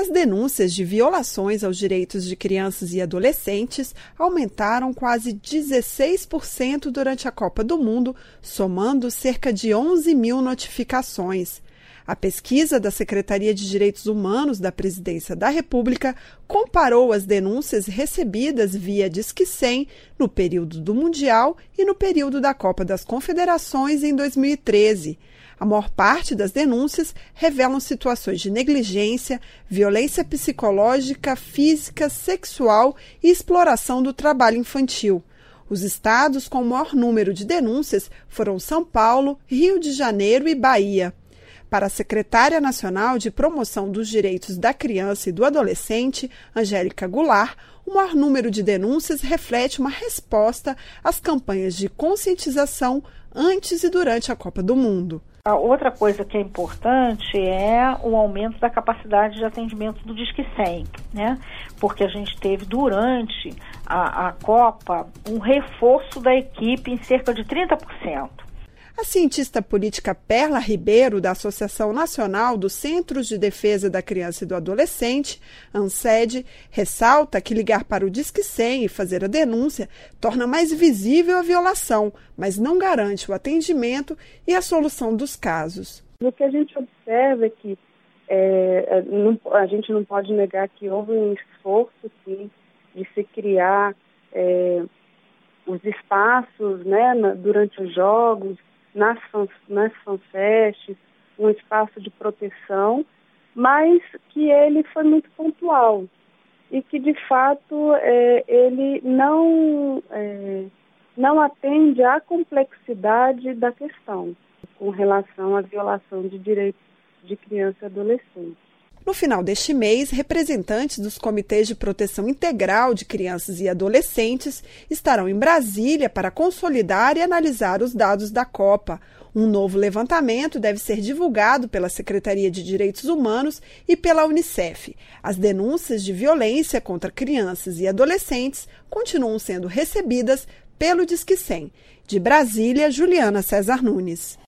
As denúncias de violações aos direitos de crianças e adolescentes aumentaram quase 16% durante a Copa do Mundo, somando cerca de 11 mil notificações. A pesquisa da Secretaria de Direitos Humanos da Presidência da República comparou as denúncias recebidas via Disque 100 no período do Mundial e no período da Copa das Confederações em 2013. A maior parte das denúncias revelam situações de negligência, violência psicológica, física, sexual e exploração do trabalho infantil. Os estados com o maior número de denúncias foram São Paulo, Rio de Janeiro e Bahia. Para a secretária nacional de Promoção dos Direitos da Criança e do Adolescente, Angélica Goulart, o maior número de denúncias reflete uma resposta às campanhas de conscientização antes e durante a Copa do Mundo. A outra coisa que é importante é o aumento da capacidade de atendimento do Disque 100, né? Porque a gente teve durante a Copa um reforço da equipe em cerca de 30%. A cientista política Perla Ribeiro, da Associação Nacional dos Centros de Defesa da Criança e do Adolescente, ANCED, ressalta que ligar para o Disque 100 e fazer a denúncia torna mais visível a violação, mas não garante o atendimento e a solução dos casos. O que a gente observa é que a gente não pode negar que houve um esforço, sim, de se criar os espaços, né, durante os jogos, nas fanfests, um espaço de proteção, mas que ele foi muito pontual e que, de fato, ele não atende à complexidade da questão com relação à violação de direitos de criança e adolescente. No final deste mês, representantes dos Comitês de Proteção Integral de Crianças e Adolescentes estarão em Brasília para consolidar e analisar os dados da Copa. Um novo levantamento deve ser divulgado pela Secretaria de Direitos Humanos e pela Unicef. As denúncias de violência contra crianças e adolescentes continuam sendo recebidas pelo Disque 100. De Brasília, Juliana César Nunes.